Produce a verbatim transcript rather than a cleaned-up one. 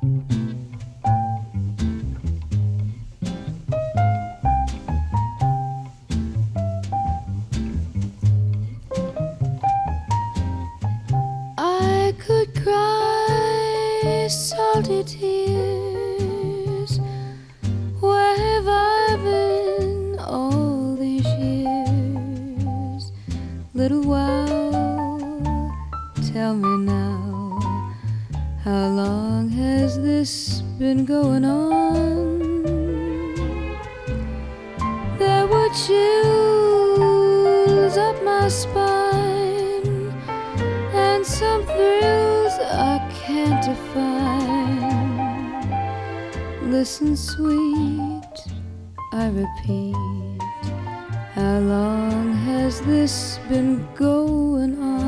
I could cry salty tears. Where have I been all these years? Little while, tell me now, how long has this been going on? There were chills up my spine and some thrills I can't define. Listen, sweet, I repeat, how long has this been going on?